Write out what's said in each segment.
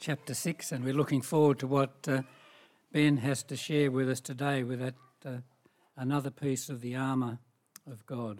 chapter 6, and we're looking forward to what Ben has to share with us today with that another piece of the armour of God.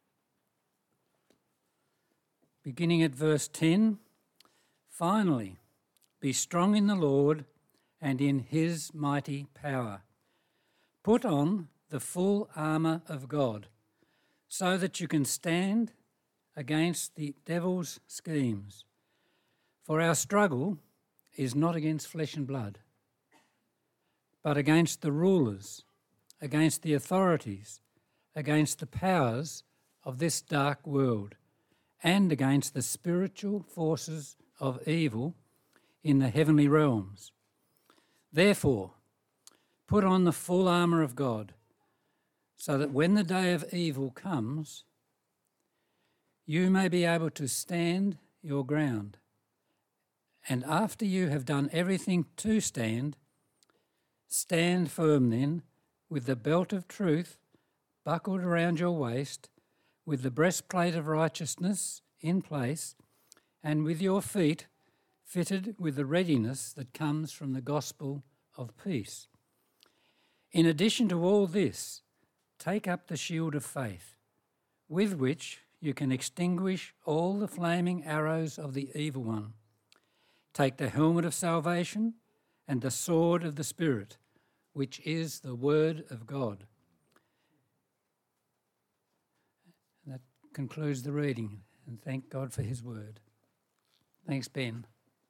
Beginning at verse 10, "Finally, be strong in the Lord and in his mighty power. Put on the full armour of God, so that you can stand against the devil's schemes. For our struggle is not against flesh and blood, but against the rulers, against the authorities, against the powers of this dark world, and against the spiritual forces of evil in the heavenly realms. Therefore, put on the full armour of God, so that when the day of evil comes, you may be able to stand your ground. And after you have done everything to stand, stand firm then, with the belt of truth buckled around your waist, with the breastplate of righteousness in place, and with your feet fitted with the readiness that comes from the gospel of peace. In addition to all this, take up the shield of faith, with which you can extinguish all the flaming arrows of the evil one. Take the helmet of salvation and the sword of the Spirit, which is the word of God." And that concludes the reading, and thank God for his word. Thanks, Ben.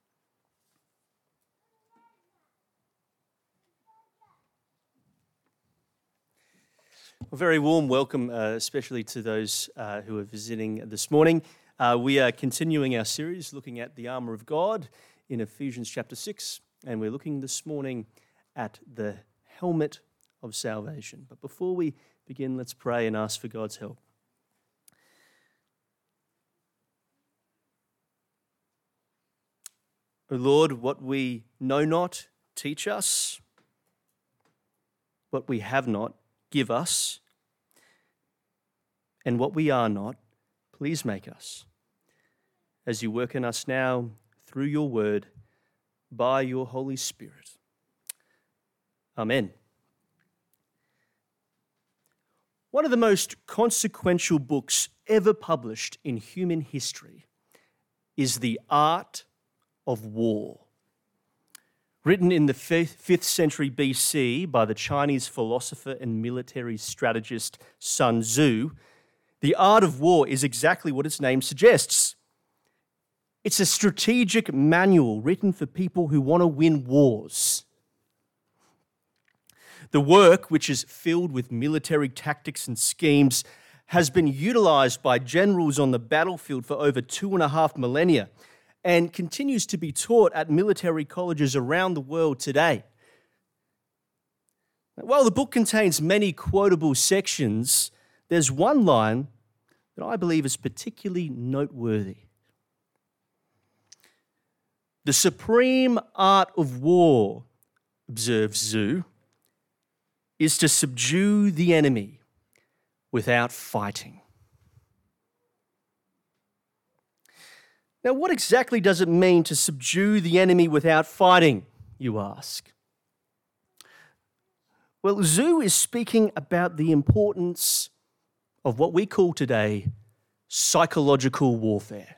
A very warm welcome, especially to those who are visiting this morning. We are continuing our series looking at the armour of God in Ephesians chapter 6, and we're looking this morning at the helmet of salvation. But before we begin, let's pray and ask for God's help. O Lord, what we know not, teach us. What we have not, give us. And what we are not, please make us. As you work in us now, through your word, by your Holy Spirit. Amen. One of the most consequential books ever published in human history is The Art of War. Written in the 5th century BC by the Chinese philosopher and military strategist Sun Tzu, The Art of War is exactly what its name suggests. It's a strategic manual written for people who want to win wars. The work, which is filled with military tactics and schemes, has been utilized by generals on the battlefield for over 2.5 millennia and continues to be taught at military colleges around the world today. While the book contains many quotable sections, there's one line that I believe is particularly noteworthy. "The supreme art of war," observes Tzu, "is to subdue the enemy without fighting." Now, what exactly does it mean to subdue the enemy without fighting, you ask? Well, Tzu is speaking about the importance of what we call today psychological warfare.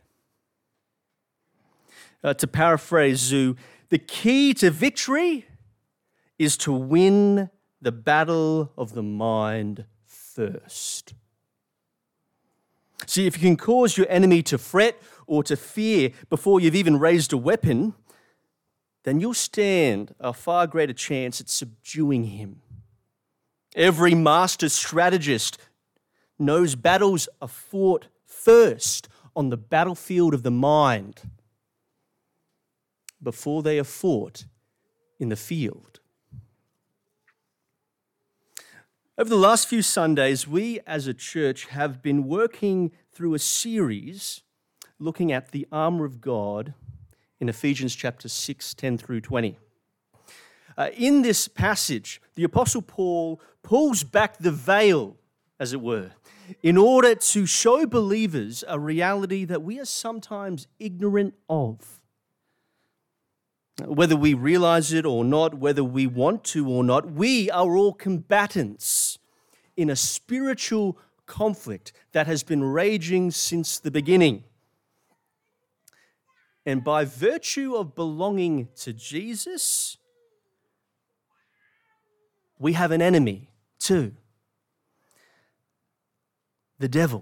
To paraphrase Tzu, the key to victory is to win the battle of the mind first. See, if you can cause your enemy to fret or to fear before you've even raised a weapon, then you'll stand a far greater chance at subduing him. Every master strategist knows battles are fought first on the battlefield of the mind before they are fought in the field. Over the last few Sundays, we as a church have been working through a series looking at the armour of God in Ephesians chapter 6, 10 through 20. In this passage, the Apostle Paul pulls back the veil, as it were, in order to show believers a reality that we are sometimes ignorant of. Whether we realize it or not, whether we want to or not, we are all combatants in a spiritual conflict that has been raging since the beginning. And by virtue of belonging to Jesus, we have an enemy too. The devil.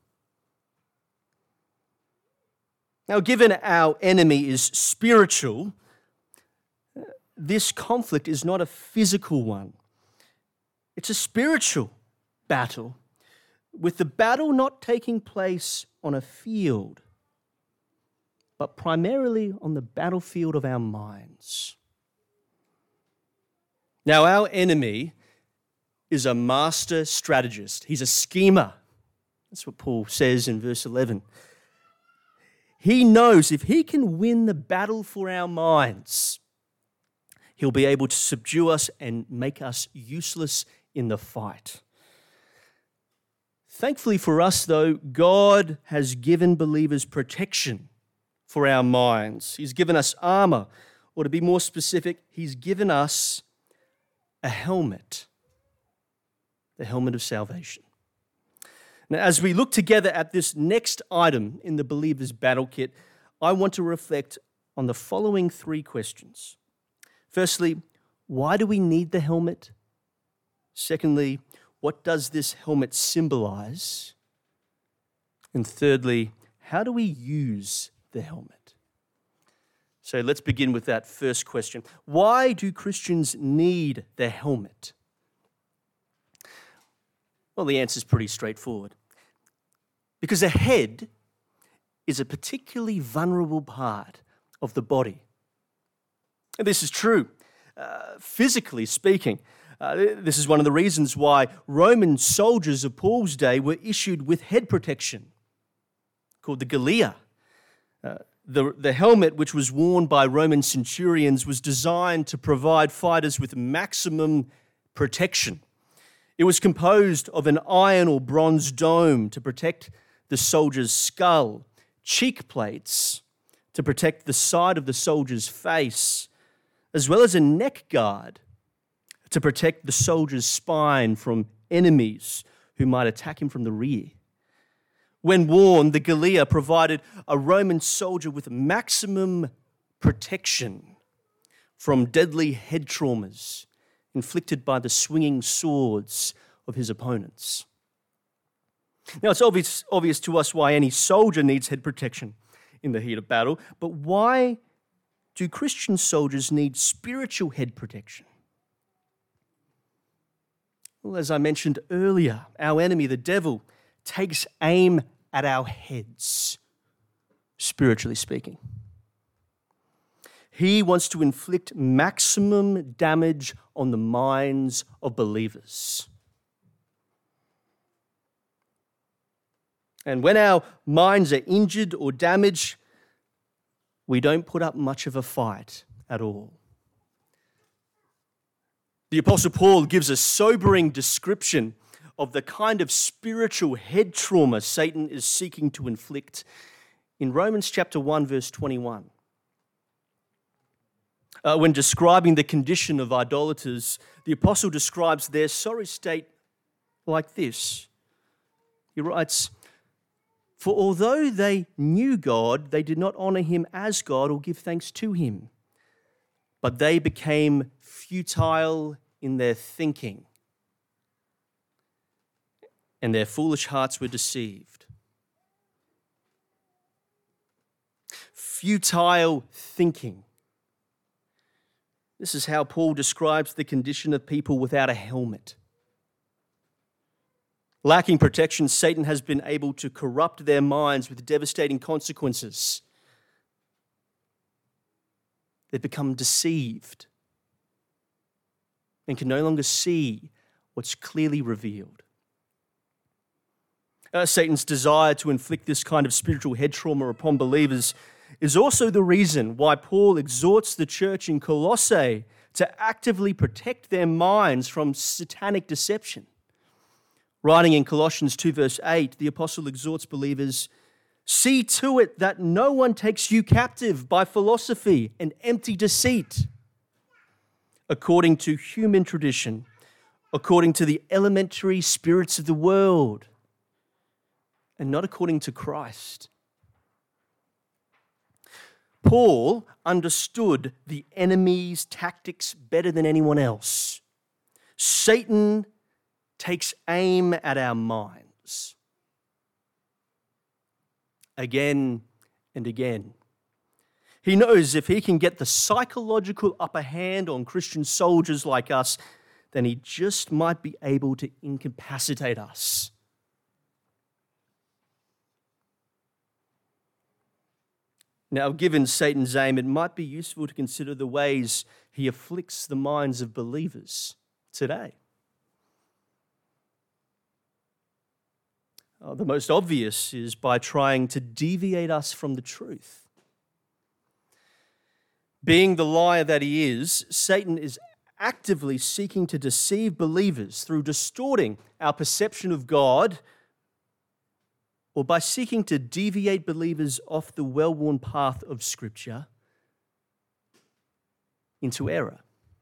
Now, given our enemy is spiritual, this conflict is not a physical one. It's a spiritual battle, with the battle not taking place on a field, but primarily on the battlefield of our minds. Now, our enemy is a master strategist. He's a schemer. That's what Paul says in verse 11. He knows if he can win the battle for our minds, he'll be able to subdue us and make us useless in the fight. Thankfully for us, though, God has given believers protection for our minds. He's given us armor, or to be more specific, he's given us a helmet, the helmet of salvation. Now, as we look together at this next item in the believer's battle kit, I want to reflect on the following three questions. Firstly, why do we need the helmet? Secondly, what does this helmet symbolize? And thirdly, how do we use the helmet? So let's begin with that first question. Why do Christians need the helmet? Well, the answer is pretty straightforward. Because the head is a particularly vulnerable part of the body. And this is true, physically speaking. This is one of the reasons why Roman soldiers of Paul's day were issued with head protection, called the galea. The helmet, which was worn by Roman centurions, was designed to provide fighters with maximum protection. It was composed of an iron or bronze dome to protect the soldier's skull, cheek plates to protect the side of the soldier's face, as well as a neck guard to protect the soldier's spine from enemies who might attack him from the rear. When worn, the galea provided a Roman soldier with maximum protection from deadly head traumas inflicted by the swinging swords of his opponents. Now, it's obvious to us why any soldier needs head protection in the heat of battle, but why do Christian soldiers need spiritual head protection? Well, as I mentioned earlier, our enemy, the devil, takes aim at our heads, spiritually speaking. He wants to inflict maximum damage on the minds of believers. And when our minds are injured or damaged, we don't put up much of a fight at all. The Apostle Paul gives a sobering description of the kind of spiritual head trauma Satan is seeking to inflict in Romans chapter 1, verse 21. When describing the condition of idolaters, the apostle describes their sorry state like this. He writes, "For although they knew God, they did not honor him as God or give thanks to him, but they became futile in their thinking, and their foolish hearts were deceived." Futile thinking. This is how Paul describes the condition of people without a helmet. Lacking protection, Satan has been able to corrupt their minds with devastating consequences. They become deceived and can no longer see what's clearly revealed. Satan's desire to inflict this kind of spiritual head trauma upon believers is also the reason why Paul exhorts the church in Colossae to actively protect their minds from satanic deception. Writing in Colossians 2 verse 8, the apostle exhorts believers, See to it that no one takes you captive by philosophy and empty deceit, according to human tradition, according to the elementary spirits of the world, and not according to Christ. Paul understood the enemy's tactics better than anyone else. Satan takes aim at our minds again and again. He knows if he can get the psychological upper hand on Christian soldiers like us, then he just might be able to incapacitate us. Now, given Satan's aim, it might be useful to consider the ways he afflicts the minds of believers today. The most obvious is by trying to deviate us from the truth. Being the liar that he is, Satan is actively seeking to deceive believers through distorting our perception of God, or by seeking to deviate believers off the well-worn path of Scripture into error.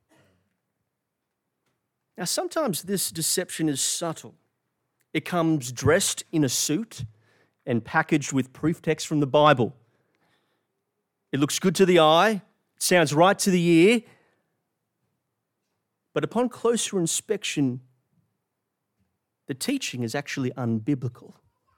Now, sometimes this deception is subtle. It comes dressed in a suit and packaged with proof text from the Bible. It looks good to the eye, it sounds right to the ear, but upon closer inspection, the teaching is actually unbiblical.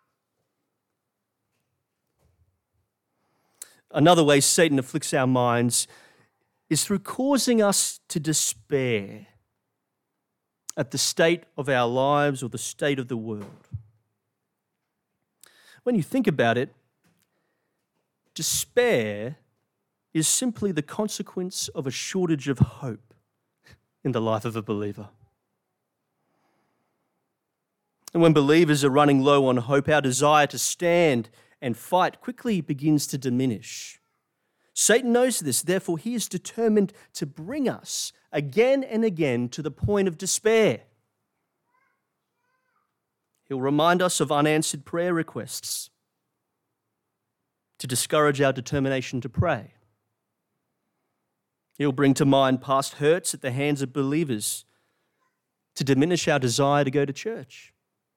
Another way Satan afflicts our minds is through causing us to despair at the state of our lives or the state of the world. When you think about it, despair is simply the consequence of a shortage of hope in the life of a believer. And when believers are running low on hope, our desire to stand and fight quickly begins to diminish. Satan knows this, therefore he is determined to bring us again and again to the point of despair. He'll remind us of unanswered prayer requests to discourage our determination to pray. He'll bring to mind past hurts at the hands of believers to diminish our desire to go to church.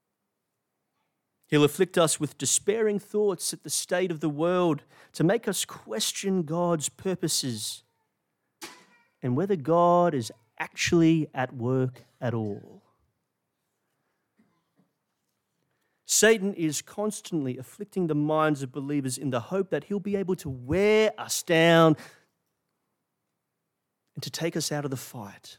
He'll afflict us with despairing thoughts at the state of the world to make us question God's purposes and whether God is actually at work at all. Satan is constantly afflicting the minds of believers in the hope that he'll be able to wear us down and to take us out of the fight.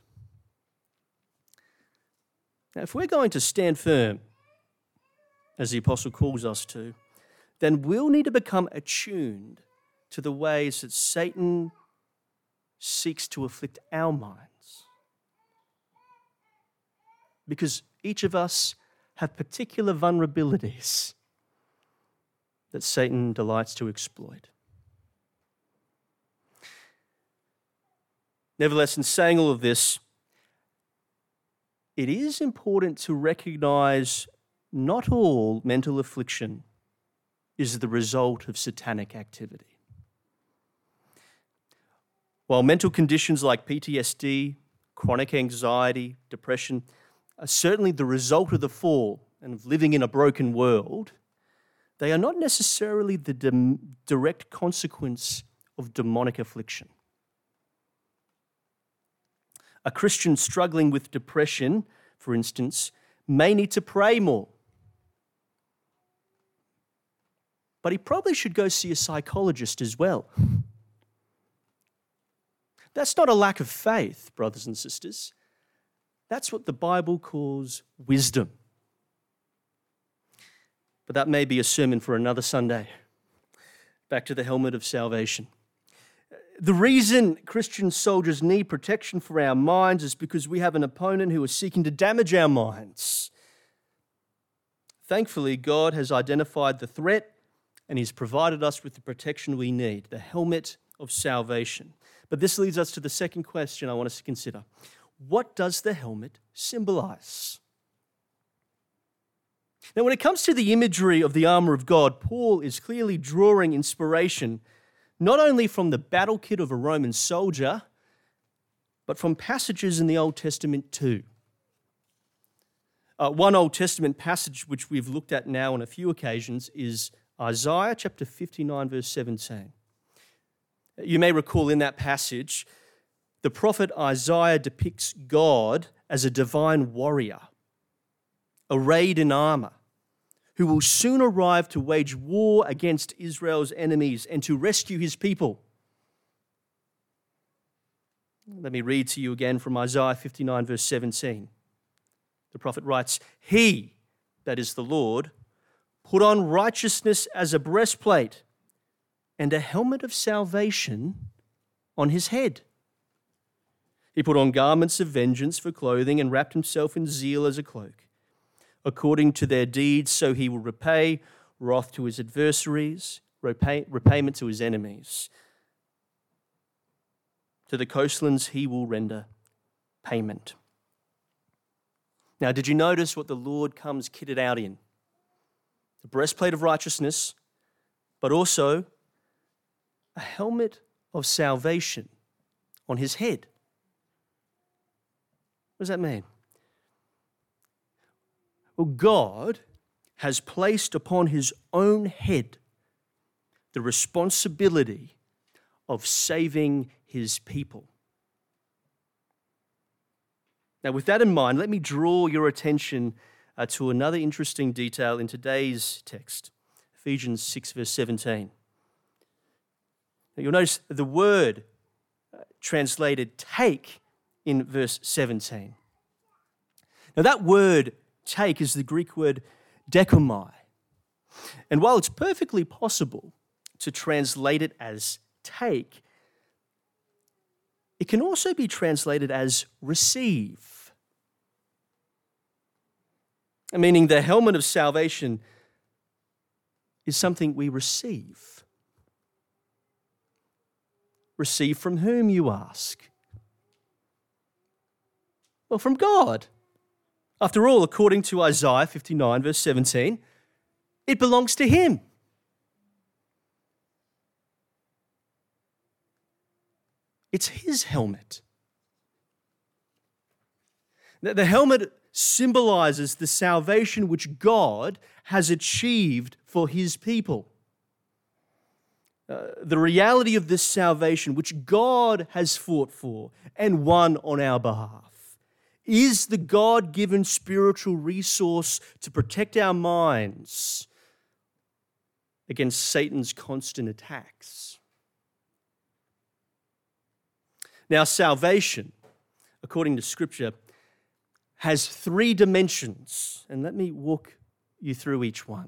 Now, if we're going to stand firm, as the apostle calls us to, then we'll need to become attuned to the ways that Satan seeks to afflict our minds. Because each of us have particular vulnerabilities that Satan delights to exploit. Nevertheless, in saying all of this, it is important to recognize not all mental affliction is the result of satanic activity. While mental conditions like PTSD, chronic anxiety, depression are certainly the result of the fall and of living in a broken world, they are not necessarily the direct consequence of demonic affliction. A Christian struggling with depression, for instance, may need to pray more. But he probably should go see a psychologist as well. That's not a lack of faith, brothers and sisters. That's what the Bible calls wisdom. But that may be a sermon for another Sunday. Back to the helmet of salvation. The reason Christian soldiers need protection for our minds is because we have an opponent who is seeking to damage our minds. Thankfully, God has identified the threat and he's provided us with the protection we need, the helmet of salvation. But this leads us to the second question I want us to consider. What does the helmet symbolize? Now, when it comes to the imagery of the armour of God, Paul is clearly drawing inspiration not only from the battle kit of a Roman soldier, but from passages in the Old Testament too. One Old Testament passage which we've looked at now on a few occasions is Isaiah chapter 59, verse 17. You may recall in that passage, the prophet Isaiah depicts God as a divine warrior, arrayed in armour, who will soon arrive to wage war against Israel's enemies and to rescue his people. Let me read to you again from Isaiah 59, verse 17. The prophet writes, "He, that is the Lord, put on righteousness as a breastplate and a helmet of salvation on his head. He put on garments of vengeance for clothing and wrapped himself in zeal as a cloak. According to their deeds, so he will repay wrath to his adversaries, repayment to his enemies. To the coastlands he will render payment." Now, did you notice what the Lord comes kitted out in? The breastplate of righteousness, but also a helmet of salvation on his head. What does that mean? Well, God has placed upon his own head the responsibility of saving his people. Now, with that in mind, let me draw your attention to another interesting detail in today's text, Ephesians 6, verse 17. Now, you'll notice the word translated take in verse 17. Now, that word take is the Greek word dekomai. And while it's perfectly possible to translate it as take, it can also be translated as receive. Meaning the helmet of salvation is something we receive. Receive from whom, you ask? Well, from God. After all, according to Isaiah 59, verse 17, it belongs to him. It's his helmet. The helmet symbolizes the salvation which God has achieved for his people. The reality of this salvation which God has fought for and won on our behalf is the God-given spiritual resource to protect our minds against Satan's constant attacks. Now, salvation, according to Scripture, has three dimensions, and let me walk you through each one.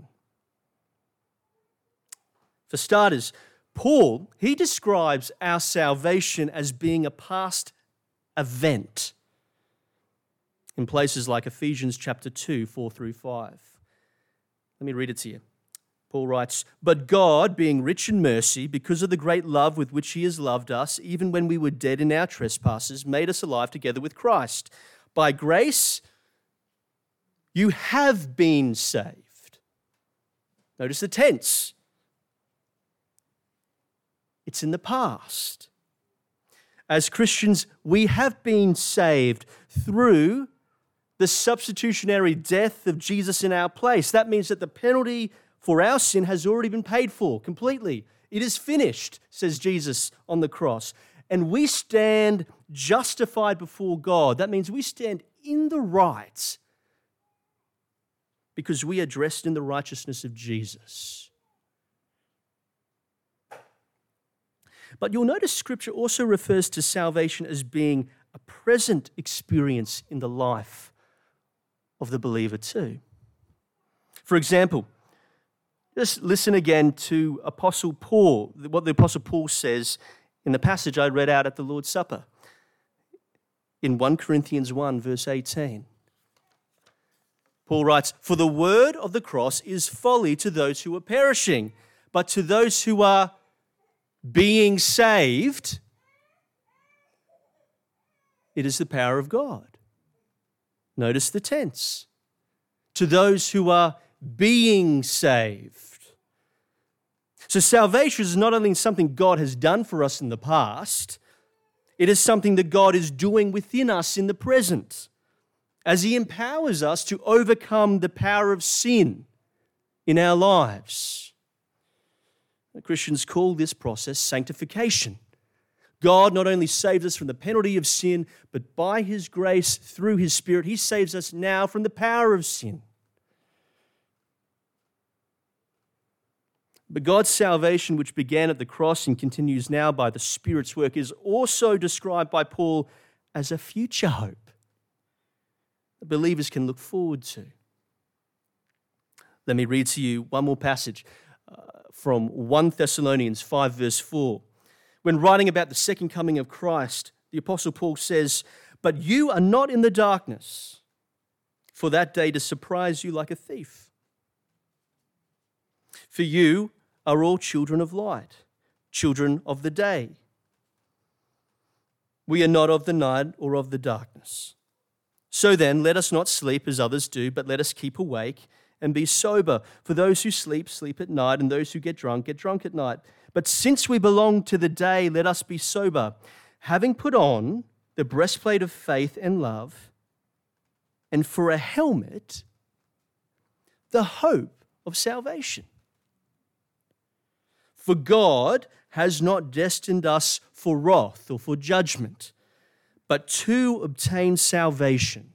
For starters, Paul, he describes our salvation as being a past event in places like Ephesians chapter 2, 4 through 5. Let me read it to you. Paul writes, "But God, being rich in mercy, because of the great love with which he has loved us, even when we were dead in our trespasses, made us alive together with Christ. By grace, you have been saved." Notice the tense. It's in the past. As Christians, we have been saved through the substitutionary death of Jesus in our place. That means that the penalty for our sin has already been paid for completely. It is finished, says Jesus on the cross. And we stand justified before God. That means we stand in the right because we are dressed in the righteousness of Jesus. But you'll notice Scripture also refers to salvation as being a present experience in the life of the believer too. For example, just listen again to Apostle Paul, what the Apostle Paul says in the passage I read out at the Lord's Supper in 1 Corinthians 1, verse 18. Paul writes, "For the word of the cross is folly to those who are perishing, but to those who are being saved, it is the power of God." Notice the tense. To those who are being saved. So salvation is not only something God has done for us in the past, it is something that God is doing within us in the present, as He empowers us to overcome the power of sin in our lives. The Christians call this process sanctification. God not only saves us from the penalty of sin, but by His grace, through His Spirit, He saves us now from the power of sin. But God's salvation, which began at the cross and continues now by the Spirit's work, is also described by Paul as a future hope that believers can look forward to. Let me read to you one more passage from 1 Thessalonians 5, verse 4. When writing about the second coming of Christ, the Apostle Paul says, "But you are not in the darkness, for that day to surprise you like a thief. For you are all children of light, children of the day. We are not of the night or of the darkness. So then, let us not sleep as others do, but let us keep awake and be sober. For those who sleep, sleep at night, and those who get drunk at night. But since we belong to the day, let us be sober, having put on the breastplate of faith and love, and for a helmet, the hope of salvation. For God has not destined us for wrath or for judgment, but to obtain salvation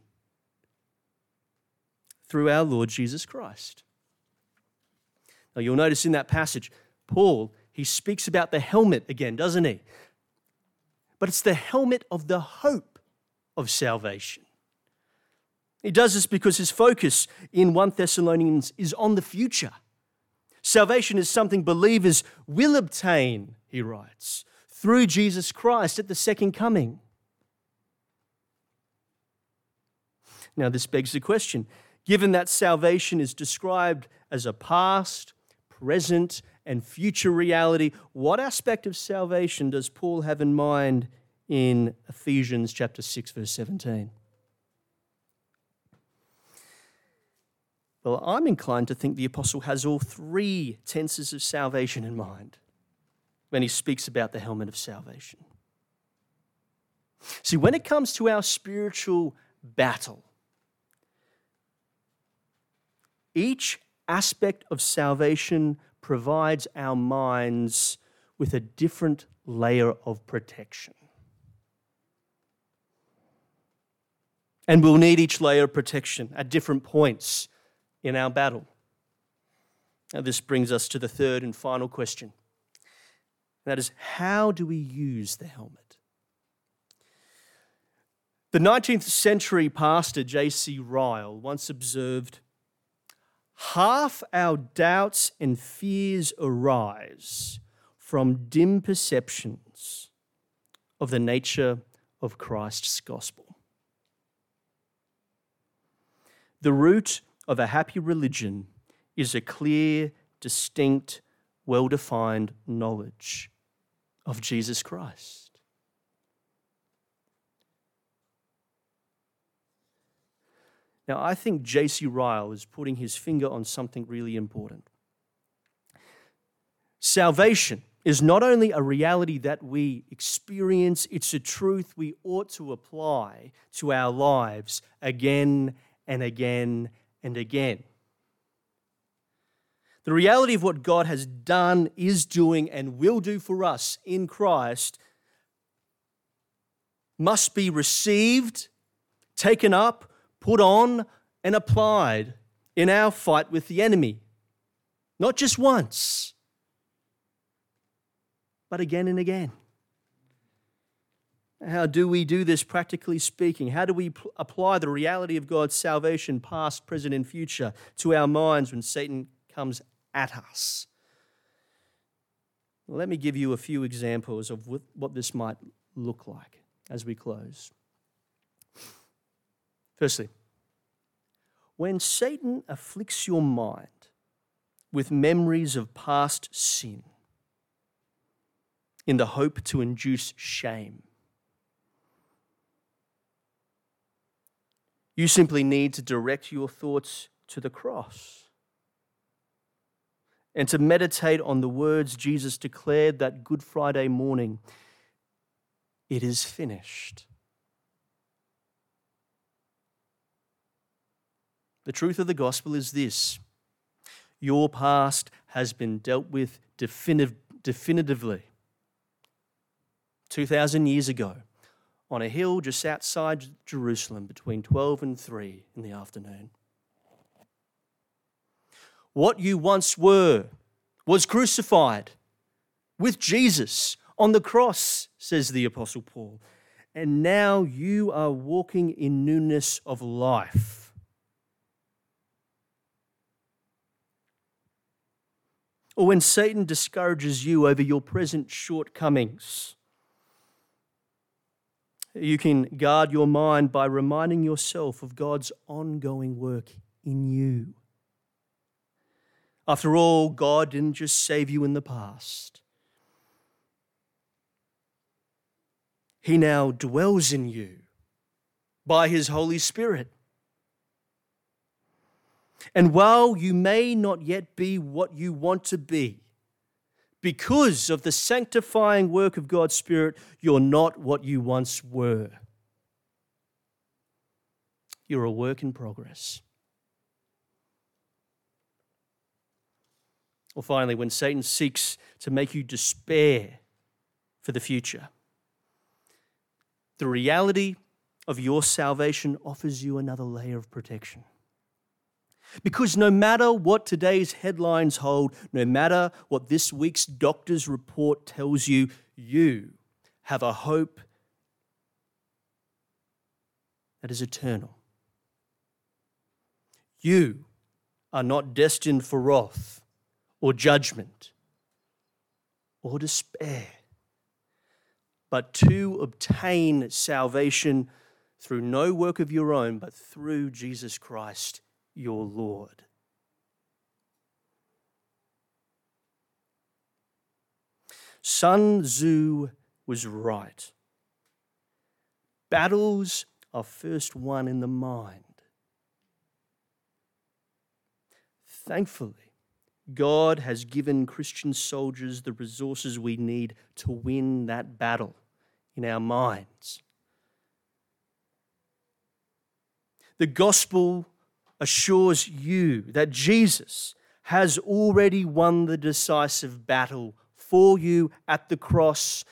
through our Lord Jesus Christ." Now you'll notice in that passage, Paul, he speaks about the helmet again, doesn't he? But it's the helmet of the hope of salvation. He does this because his focus in 1 Thessalonians is on the future. Salvation is something believers will obtain, he writes, through Jesus Christ at the second coming. Now, this begs the question, given that salvation is described as a past, present, and future reality, what aspect of salvation does Paul have in mind in Ephesians chapter 6, verse 17? Well, I'm inclined to think the apostle has all three tenses of salvation in mind when he speaks about the helmet of salvation. See, when it comes to our spiritual battle, each aspect of salvation provides our minds with a different layer of protection. And we'll need each layer of protection at different points in our battle. Now, this brings us to the third and final question. That is, how do we use the helmet? The 19th century pastor J.C. Ryle once observed, "Half our doubts and fears arise from dim perceptions of the nature of Christ's gospel. The root of a happy religion is a clear, distinct, well-defined knowledge of Jesus Christ." Now, I think J.C. Ryle is putting his finger on something really important. Salvation is not only a reality that we experience, it's a truth we ought to apply to our lives again and again and again. The reality of what God has done, is doing, and will do for us in Christ must be received, taken up, put on, and applied in our fight with the enemy. Not just once, but again and again. How do we do this practically speaking? How do we apply the reality of God's salvation, past, present, and future, to our minds when Satan comes at us? Well, let me give you a few examples of what this might look like as we close. Firstly, when Satan afflicts your mind with memories of past sin in the hope to induce shame, you simply need to direct your thoughts to the cross and to meditate on the words Jesus declared that Good Friday morning, "It is finished." The truth of the gospel is this: your past has been dealt with definitively 2,000 years ago on a hill just outside Jerusalem between 12 and 3 in the afternoon. What you once were was crucified with Jesus on the cross, says the Apostle Paul, and now you are walking in newness of life. Or when Satan discourages you over your present shortcomings, you can guard your mind by reminding yourself of God's ongoing work in you. After all, God didn't just save you in the past. He now dwells in you by His Holy Spirit. And while you may not yet be what you want to be, because of the sanctifying work of God's Spirit, you're not what you once were. You're a work in progress. Or finally, when Satan seeks to make you despair for the future, the reality of your salvation offers you another layer of protection. Because no matter what today's headlines hold, no matter what this week's doctor's report tells you, you have a hope that is eternal. You are not destined for wrath or judgment or despair, but to obtain salvation through no work of your own, but through Jesus Christ, your Lord. Sun Tzu was right. Battles are first won in the mind. Thankfully, God has given Christian soldiers the resources we need to win that battle in our minds. The gospel assures you that Jesus has already won the decisive battle for you at the cross.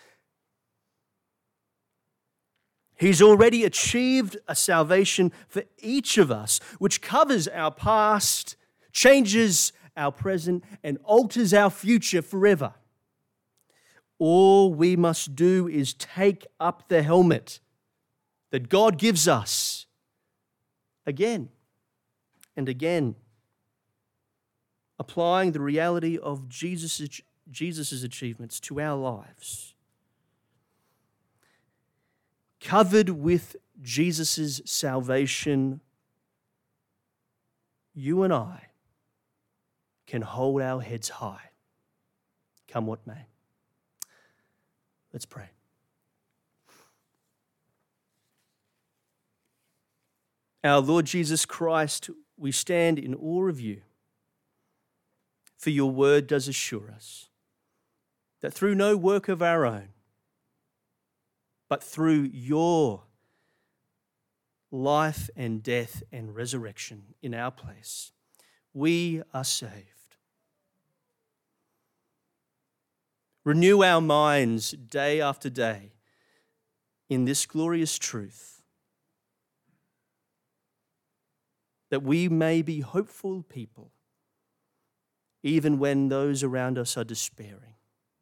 He's already achieved a salvation for each of us, which covers our past, changes our present, and alters our future forever. All we must do is take up the helmet that God gives us again and again, applying the reality of Jesus' achievements to our lives. Covered with Jesus' salvation, you and I can hold our heads high, come what may. Let's pray. Our Lord Jesus Christ, we stand in awe of you, for your word does assure us that through no work of our own, but through your life and death and resurrection in our place, we are saved. Renew our minds day after day in this glorious truth, that we may be hopeful people, even when those around us are despairing,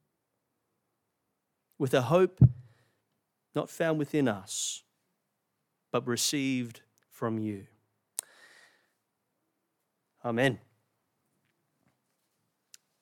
with a hope not found within us, but received from you. Amen.